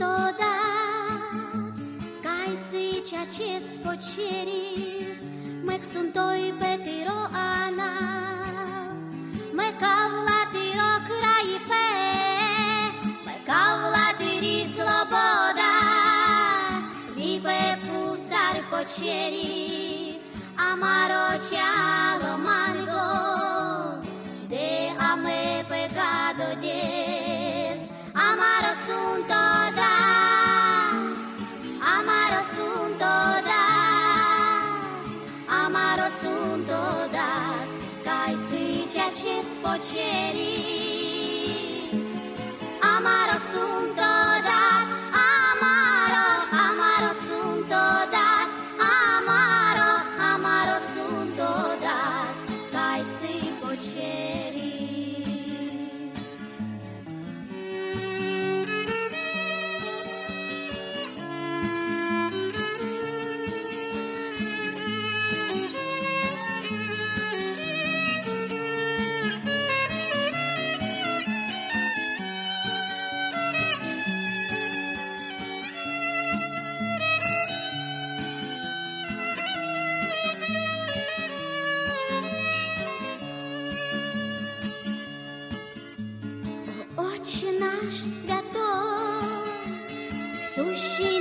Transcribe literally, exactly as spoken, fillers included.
odată, cai si ceea ce spoceri, mec sunt oi pe tiro ana, me cau la tiro crai pe, me cau la tiri sloboda, vi pe pusar poceri, amaro cialo mango, de ame pecado des, amaro sunt odată, amaro sunt odată, amaro sunt odată, cai si ceea ce spoceri, amaro sunt odată, amaro, amaro sunt odată, amaro, amaro sunt odată, cai si poceri. Отче наш святой, сущий